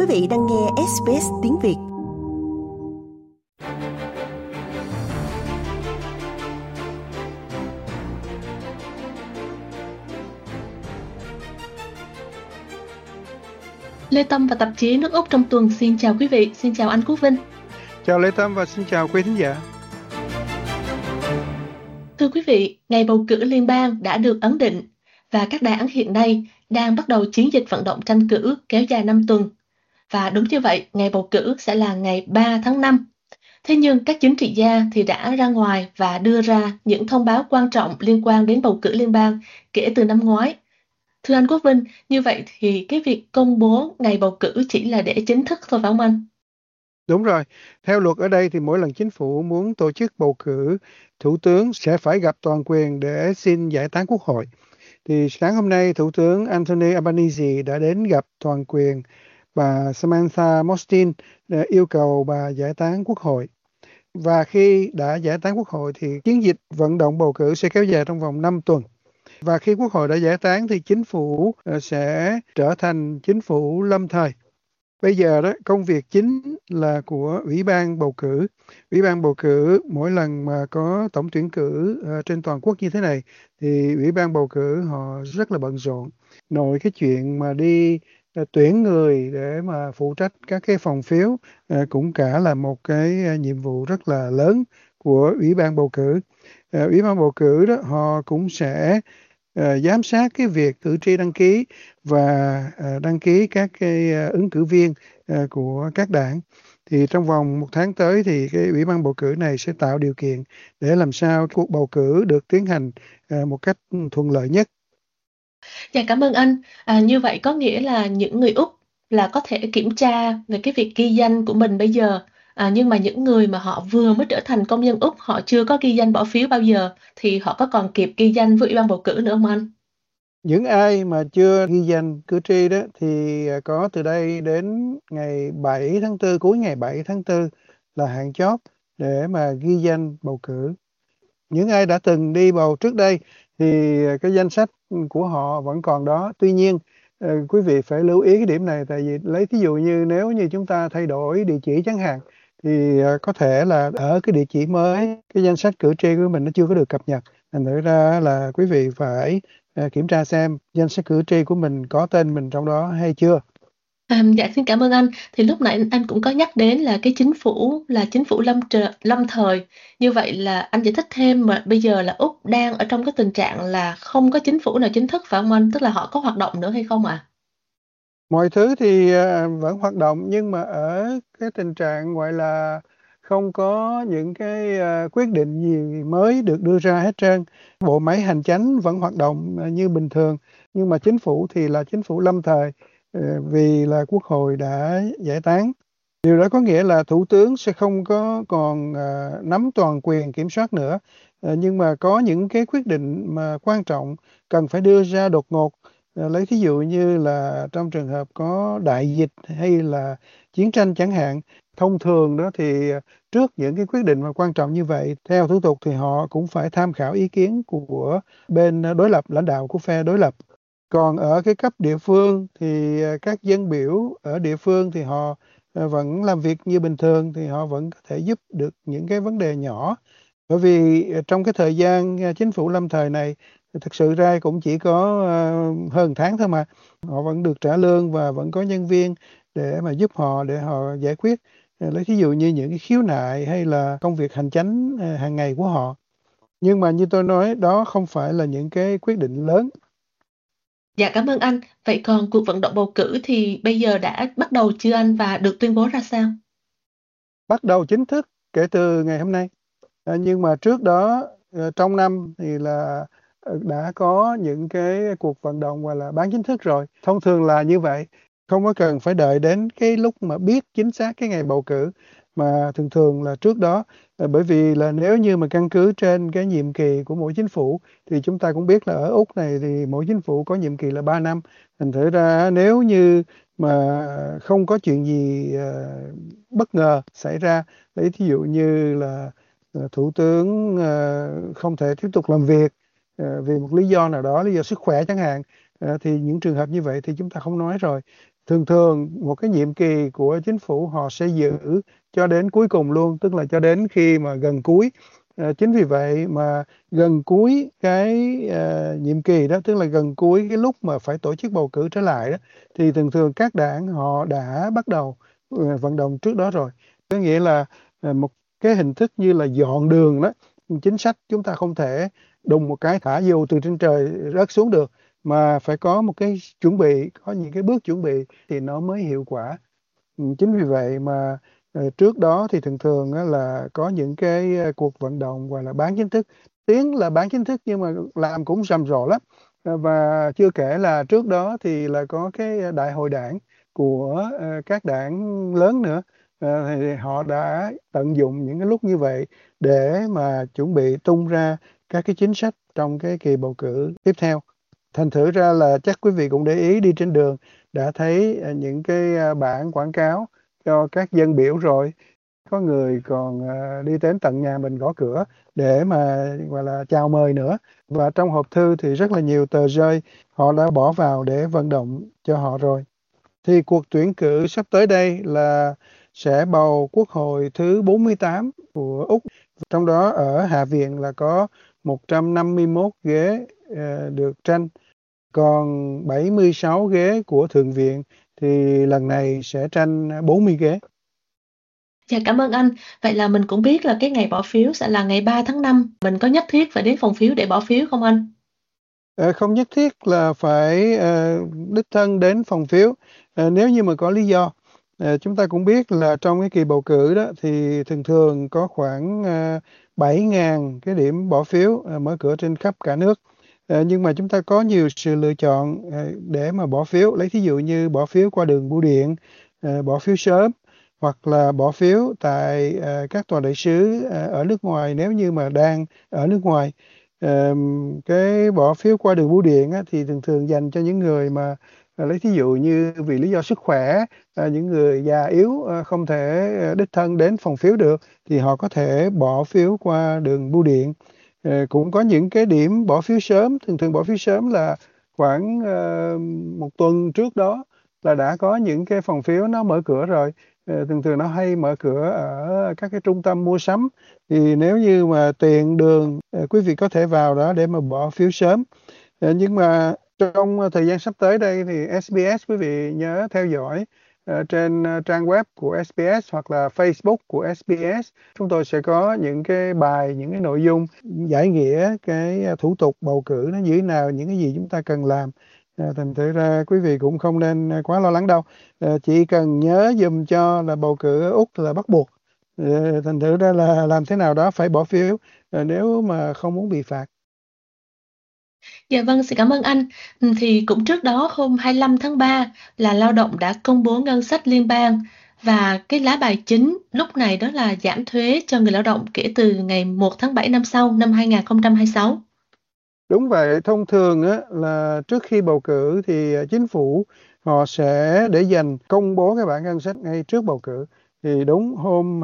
vị đang nghe SBS tiếng Việt. Lê Tâm và tạp chí Nước Úc trong tuần xin chào quý vị, xin chào anh Quốc Vinh. Chào Lê Tâm và xin chào quý thính giả. Thưa quý vị, ngày bầu cử liên bang đã được ấn định và các đảng hiện nay đang bắt đầu chiến dịch vận động tranh cử kéo dài 5 tuần. Và đúng như vậy, ngày bầu cử sẽ là ngày 3 tháng 5. Thế nhưng các chính trị gia thì đã ra ngoài và đưa ra những thông báo quan trọng liên quan đến bầu cử liên bang kể từ năm ngoái. Thưa anh Quốc Vinh, như vậy thì cái việc công bố ngày bầu cử chỉ là để chính thức thôi phải không anh? Đúng rồi, theo luật ở đây thì mỗi lần chính phủ muốn tổ chức bầu cử, Thủ tướng sẽ phải gặp toàn quyền để xin giải tán Quốc hội. Thì sáng hôm nay, Thủ tướng Anthony Albanese đã đến gặp toàn quyền bà Samantha Mostyn để yêu cầu bà giải tán Quốc hội. Và khi đã giải tán Quốc hội thì chiến dịch vận động bầu cử sẽ kéo dài trong vòng 5 tuần. Và khi Quốc hội đã giải tán thì chính phủ sẽ trở thành chính phủ lâm thời. Bây giờ đó, công việc chính là của Ủy ban bầu cử. Ủy ban bầu cử mỗi lần mà có tổng tuyển cử trên toàn quốc như thế này thì Ủy ban bầu cử họ rất là bận rộn. Nội cái chuyện mà đi tuyển người để mà phụ trách các cái phòng phiếu cũng cả là một cái nhiệm vụ rất là lớn của Ủy ban bầu cử. Ủy ban bầu cử đó họ cũng sẽ giám sát cái việc cử tri đăng ký và đăng ký các cái ứng cử viên của các đảng. Thì trong vòng 1 tháng tới thì cái Ủy ban bầu cử này sẽ tạo điều kiện để làm sao cuộc bầu cử được tiến hành một cách thuận lợi nhất. Dạ cảm ơn anh. Như vậy có nghĩa là những người Úc là có thể kiểm tra về cái việc ghi danh của mình bây giờ. Nhưng mà những người mà họ vừa mới trở thành công dân Úc, họ chưa có ghi danh bỏ phiếu bao giờ, thì họ có còn kịp ghi danh với Ủy ban bầu cử nữa không anh? Những ai mà chưa ghi danh cử tri đó thì có từ đây đến ngày 7 tháng 4, cuối ngày 7 tháng 4 là hạn chót để mà ghi danh bầu cử. Những ai đã từng đi bầu trước đây thì cái danh sách của họ vẫn còn đó. Tuy nhiên, quý vị phải lưu ý cái điểm này, tại vì lấy thí dụ như nếu như chúng ta thay đổi địa chỉ chẳng hạn, thì có thể là ở cái địa chỉ mới, cái danh sách cử tri của mình nó chưa có được cập nhật. Thành thử ra là quý vị phải kiểm tra xem danh sách cử tri của mình có tên mình trong đó hay chưa. Dạ xin cảm ơn anh. Thì lúc nãy anh cũng có nhắc đến là cái chính phủ là chính phủ lâm thời. Như vậy là anh giải thích thêm mà bây giờ là Úc đang ở trong cái tình trạng là không có chính phủ nào chính thức phải không anh? Tức là họ có hoạt động nữa hay không ạ? Mọi thứ thì vẫn hoạt động, nhưng mà ở cái tình trạng gọi là không có những cái quyết định gì mới được đưa ra hết trơn. Bộ máy hành chánh vẫn hoạt động như bình thường, nhưng mà chính phủ thì là chính phủ lâm thời vì là Quốc hội đã giải tán. Điều đó có nghĩa là Thủ tướng sẽ không có còn nắm toàn quyền kiểm soát nữa, nhưng mà có những cái quyết định mà quan trọng cần phải đưa ra đột ngột. Lấy thí dụ như là trong trường hợp có đại dịch hay là chiến tranh chẳng hạn. Thông thường đó thì trước những cái quyết định mà quan trọng như vậy, theo thủ tục thì họ cũng phải tham khảo ý kiến của bên đối lập, lãnh đạo của phe đối lập. Còn ở cái cấp địa phương thì các dân biểu ở địa phương thì họ vẫn làm việc như bình thường, thì họ vẫn có thể giúp được những cái vấn đề nhỏ. Bởi vì trong cái thời gian chính phủ lâm thời này, thực sự ra cũng chỉ có hơn tháng thôi mà. Họ vẫn được trả lương và vẫn có nhân viên để mà giúp họ, để họ giải quyết. Lấy ví dụ như những cái khiếu nại hay là công việc hành chánh hàng ngày của họ. Nhưng mà như tôi nói, đó không phải là những cái quyết định lớn. Dạ cảm ơn anh. Vậy còn cuộc vận động bầu cử thì bây giờ đã bắt đầu chưa anh và được tuyên bố ra sao? Bắt đầu chính thức kể từ ngày hôm nay. Nhưng mà trước đó trong năm thì là đã có những cái cuộc vận động gọi là bán chính thức rồi. Thông thường là như vậy, không có cần phải đợi đến cái lúc mà biết chính xác cái ngày bầu cử, mà thường thường là trước đó. Bởi vì là nếu như mà căn cứ trên cái nhiệm kỳ của mỗi chính phủ thì chúng ta cũng biết là ở Úc này thì mỗi chính phủ có nhiệm kỳ là 3 năm. Thành thử ra nếu như mà không có chuyện gì bất ngờ xảy ra, lấy thí dụ như là thủ tướng không thể tiếp tục làm việc vì một lý do nào đó, lý do sức khỏe chẳng hạn, thì những trường hợp như vậy thì chúng ta không nói rồi. Thường thường một cái nhiệm kỳ của chính phủ họ sẽ giữ cho đến cuối cùng luôn, tức là cho đến khi mà gần cuối. Chính vì vậy mà gần cuối cái nhiệm kỳ đó, tức là gần cuối cái lúc mà phải tổ chức bầu cử trở lại đó, thì thường thường các đảng họ đã bắt đầu vận động trước đó rồi. Có nghĩa là một cái hình thức như là dọn đường đó. Chính sách chúng ta không thể đùng một cái thả dù từ trên trời rớt xuống được, mà phải có một cái chuẩn bị, có những cái bước chuẩn bị thì nó mới hiệu quả. Chính vì vậy mà trước đó thì thường thường á, là có những cái cuộc vận động gọi là bán chính thức. Tiếng là bán chính thức nhưng mà làm cũng rầm rộ lắm. Và chưa kể là trước đó thì là có cái đại hội đảng của các đảng lớn nữa. Thì họ đã tận dụng những cái lúc như vậy để mà chuẩn bị tung ra các cái chính sách trong cái kỳ bầu cử tiếp theo. Thành thử ra là chắc quý vị cũng để ý đi trên đường đã thấy những cái bảng quảng cáo cho các dân biểu rồi. Có người còn đi đến tận nhà mình gõ cửa để mà gọi là chào mời nữa. Và trong hộp thư thì rất là nhiều tờ rơi họ đã bỏ vào để vận động cho họ rồi. Thì cuộc tuyển cử sắp tới đây là sẽ bầu quốc hội thứ 48 của Úc. Trong đó ở Hạ viện là có 151 ghế được tranh. Còn 76 ghế của Thượng viện thì lần này sẽ tranh 40 ghế. Dạ, cảm ơn anh. Vậy là mình cũng biết là cái ngày bỏ phiếu sẽ là ngày 3 tháng 5. Mình có nhất thiết phải đến phòng phiếu để bỏ phiếu không anh? Không nhất thiết là phải đích thân đến phòng phiếu. Nếu như mà có lý do. Chúng ta cũng biết là trong cái kỳ bầu cử đó thì thường thường có khoảng 7.000 cái điểm bỏ phiếu mở cửa trên khắp cả nước. Nhưng mà chúng ta có nhiều sự lựa chọn để mà bỏ phiếu. Lấy thí dụ như bỏ phiếu qua đường bưu điện, bỏ phiếu sớm, hoặc là bỏ phiếu tại các tòa đại sứ ở nước ngoài nếu như mà đang ở nước ngoài. Cái bỏ phiếu qua đường bưu điện á, thì thường thường dành cho những người mà lấy thí dụ như vì lý do sức khỏe, những người già yếu không thể đích thân đến phòng phiếu được thì họ có thể bỏ phiếu qua đường bưu điện. Cũng có những cái điểm bỏ phiếu sớm, thường thường bỏ phiếu sớm là khoảng một tuần trước đó là đã có những cái phòng phiếu nó mở cửa rồi. Thường thường nó hay mở cửa ở các cái trung tâm mua sắm, thì nếu như mà tiện đường quý vị có thể vào đó để mà bỏ phiếu sớm. Nhưng mà trong thời gian sắp tới đây thì SBS quý vị nhớ theo dõi trên trang web của SBS hoặc là Facebook của SBS. Chúng tôi sẽ có những cái bài, những cái nội dung giải nghĩa cái thủ tục bầu cử nó như thế nào, những cái gì chúng ta cần làm. Thành thử ra quý vị cũng không nên quá lo lắng đâu. Chỉ cần nhớ dùm cho là bầu cử ở Úc là bắt buộc. Thành thử ra là làm thế nào đó phải bỏ phiếu nếu mà không muốn bị phạt. Dạ vâng, xin cảm ơn anh. Thì cũng trước đó hôm 25 tháng 3 là Lao động đã công bố ngân sách liên bang và cái lá bài chính lúc này đó là giảm thuế cho người lao động kể từ ngày 1 tháng 7 năm sau, năm 2026. Đúng vậy, thông thường á, là trước khi bầu cử thì chính phủ họ sẽ để dành công bố cái bản ngân sách ngay trước bầu cử. Thì đúng hôm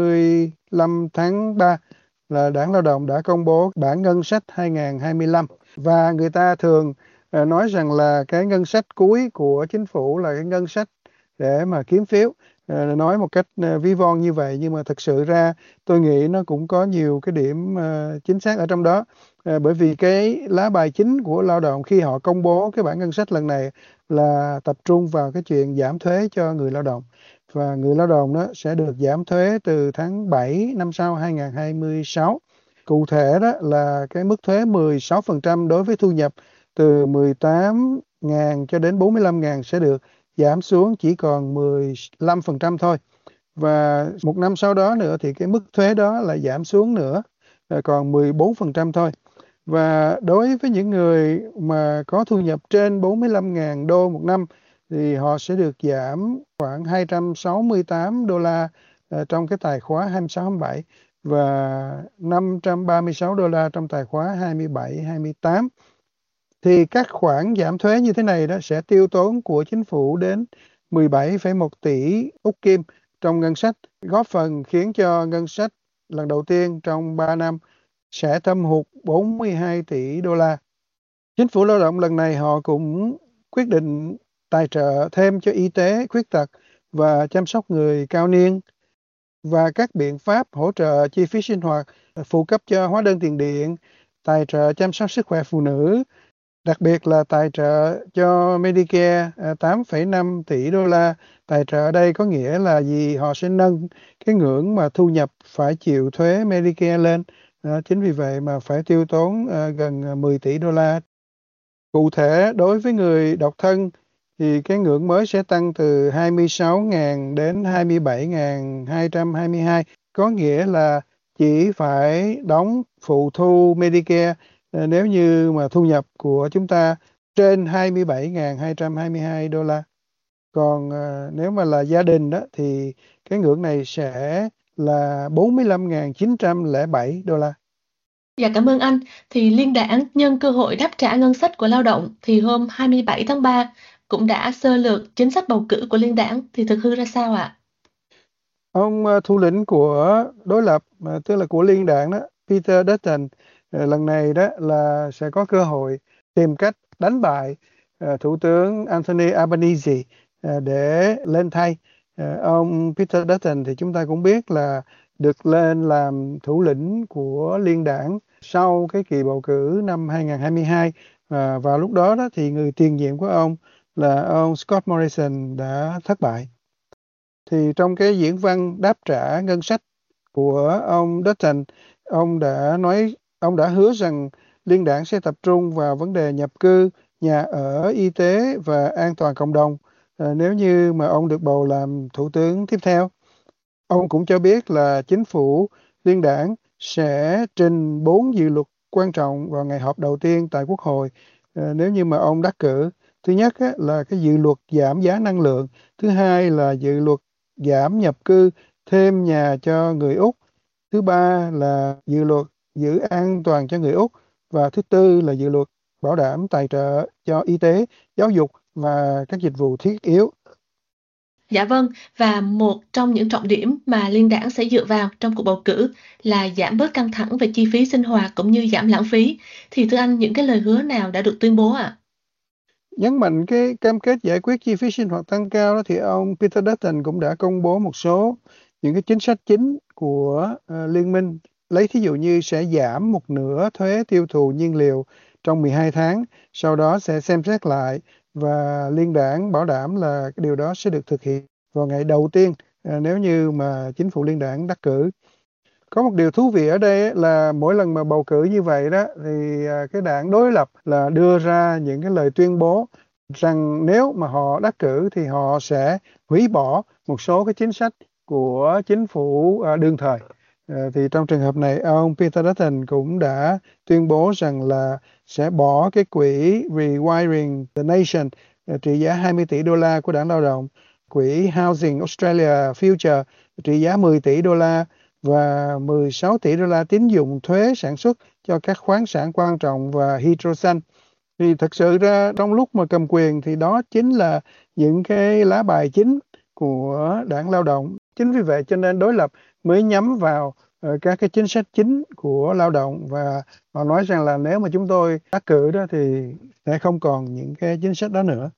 25 tháng 3 là Đảng Lao động đã công bố bản ngân sách 2025. Và người ta thường nói rằng là cái ngân sách cuối của chính phủ là cái ngân sách để mà kiếm phiếu. Nói một cách ví von như vậy, nhưng mà thực sự ra tôi nghĩ nó cũng có nhiều cái điểm chính xác ở trong đó. Bởi vì cái lá bài chính của Lao động khi họ công bố cái bản ngân sách lần này là tập trung vào cái chuyện giảm thuế cho người lao động. Và người lao động đó sẽ được giảm thuế từ tháng 7 năm sau 2026. Cụ thể đó là cái mức thuế 16% đối với thu nhập từ 18.000 cho đến 45.000 sẽ được giảm xuống chỉ còn 15% thôi. Và một năm sau đó nữa thì cái mức thuế đó lại giảm xuống nữa, còn 14% thôi. Và đối với những người mà có thu nhập trên 45.000 đô một năm thì họ sẽ được giảm khoảng 268 đô la trong cái tài khóa 26-27 và 536 đô la trong tài khóa 27-28. Thì các khoản giảm thuế như thế này đó sẽ tiêu tốn của chính phủ đến 17,1 tỷ Úc Kim trong ngân sách, góp phần khiến cho ngân sách lần đầu tiên trong 3 năm sẽ thâm hụt 42 tỷ đô la. Chính phủ lao động lần này họ cũng quyết định tài trợ thêm cho y tế, khuyết tật và chăm sóc người cao niên, và các biện pháp hỗ trợ chi phí sinh hoạt, phụ cấp cho hóa đơn tiền điện, tài trợ chăm sóc sức khỏe phụ nữ, đặc biệt là tài trợ cho Medicare 8,5 tỷ đô la. Tài trợ ở đây có nghĩa là gì? Họ sẽ nâng cái ngưỡng mà thu nhập phải chịu thuế Medicare lên. Chính vì vậy mà phải tiêu tốn gần 10 tỷ đô la. Cụ thể, đối với người độc thân thì cái ngưỡng mới sẽ tăng từ 26.000 đến 27.222, có nghĩa là chỉ phải đóng phụ thu Medicare nếu như mà thu nhập của chúng ta trên 27.222 đô la. Còn nếu mà là gia đình đó thì cái ngưỡng này sẽ là 45.907 đô la. Dạ cảm ơn anh. Thì Liên đảng nhân cơ hội đáp trả ngân sách của lao động thì hôm 27 tháng 3 cũng đã sơ lược chính sách bầu cử của Liên đảng thì thực hư ra sao ạ? Ông thủ lĩnh của đối lập, tức là của Liên đảng đó, Peter Dutton, lần này đó là sẽ có cơ hội tìm cách đánh bại Thủ tướng Anthony Albanese để lên thay. Ông Peter Dutton thì chúng ta cũng biết là được lên làm thủ lĩnh của Liên đảng sau cái kỳ bầu cử năm 2022. Và lúc đó thì người tiền nhiệm của ông là ông Scott Morrison đã thất bại. Thì trong cái diễn văn đáp trả ngân sách của ông Dutton, ông đã hứa rằng Liên đảng sẽ tập trung vào vấn đề nhập cư, nhà ở, y tế và an toàn cộng đồng nếu như mà ông được bầu làm thủ tướng tiếp theo. Ông cũng cho biết là chính phủ Liên đảng sẽ trình 4 dự luật quan trọng vào ngày họp đầu tiên tại Quốc hội nếu như mà ông đắc cử. Thứ nhất là cái dự luật giảm giá năng lượng, thứ hai là dự luật giảm nhập cư, thêm nhà cho người Úc, thứ ba là dự luật giữ an toàn cho người Úc, và thứ tư là dự luật bảo đảm tài trợ cho y tế, giáo dục và các dịch vụ thiết yếu. Dạ vâng, và một trong những trọng điểm mà Liên đảng sẽ dựa vào trong cuộc bầu cử là giảm bớt căng thẳng về chi phí sinh hoạt cũng như giảm lãng phí. Thì thưa anh, những cái lời hứa nào đã được tuyên bố ạ? Nhấn mạnh cái cam kết giải quyết chi phí sinh hoạt tăng cao đó, thì ông Peter Dutton cũng đã công bố một số những cái chính sách chính của liên minh. Lấy thí dụ như sẽ giảm một nửa thuế tiêu thụ nhiên liệu trong 12 tháng, sau đó sẽ xem xét lại, và Liên đảng bảo đảm là cái điều đó sẽ được thực hiện vào ngày đầu tiên nếu như mà chính phủ Liên đảng đắc cử. Có một điều thú vị ở đây là mỗi lần mà bầu cử như vậy đó thì cái đảng đối lập là đưa ra những cái lời tuyên bố rằng nếu mà họ đắc cử thì họ sẽ hủy bỏ một số cái chính sách của chính phủ đương thời. Thì trong trường hợp này, ông Peter Dutton cũng đã tuyên bố rằng là sẽ bỏ cái quỹ Rewiring the Nation trị giá 20 tỷ đô la của Đảng Lao động, quỹ Housing Australia Future trị giá 10 tỷ đô la và 16 tỷ đô la tín dụng thuế sản xuất cho các khoáng sản quan trọng và hydro xanh. Thì thật sự ra trong lúc mà cầm quyền thì đó chính là những cái lá bài chính của Đảng Lao động. Chính vì vậy cho nên đối lập mới nhắm vào các cái chính sách chính của lao động, và họ nói rằng là nếu mà chúng tôi đắc cử đó thì sẽ không còn những cái chính sách đó nữa.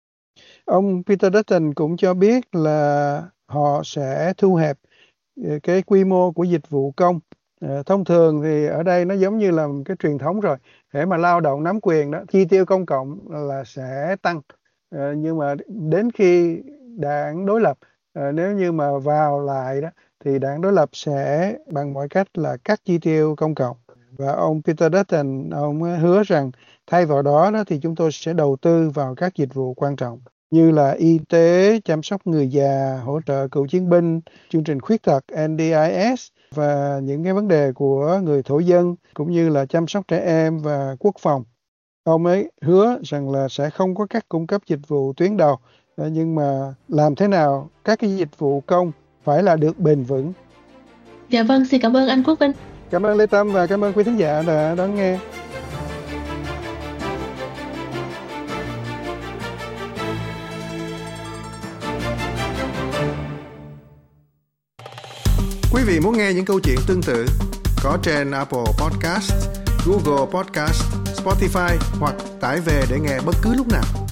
Ông Peter Dutton cũng cho biết là họ sẽ thu hẹp cái quy mô của dịch vụ công. Thông thường thì ở đây nó giống như là một cái truyền thống rồi, để mà lao động nắm quyền đó, chi tiêu công cộng là sẽ tăng. Nhưng mà đến khi đảng đối lập nếu như mà vào lại đó thì đảng đối lập sẽ bằng mọi cách là cắt chi tiêu công cộng. Và ông Peter Dutton, ông hứa rằng thay vào đó thì chúng tôi sẽ đầu tư vào các dịch vụ quan trọng như là y tế, chăm sóc người già, hỗ trợ cựu chiến binh, chương trình khuyết tật NDIS và những cái vấn đề của người thổ dân cũng như là chăm sóc trẻ em và quốc phòng. Ông ấy hứa rằng là sẽ không có cắt cung cấp dịch vụ tuyến đầu, nhưng mà làm thế nào các cái dịch vụ công phải là được bền vững. Dạ vâng, xin cảm ơn anh Quốc Vinh. Cảm ơn Lê Tâm và cảm ơn quý thính giả đã đón nghe. Quý vị muốn nghe những câu chuyện tương tự có trên Apple Podcast, Google Podcast, Spotify hoặc tải về để nghe bất cứ lúc nào.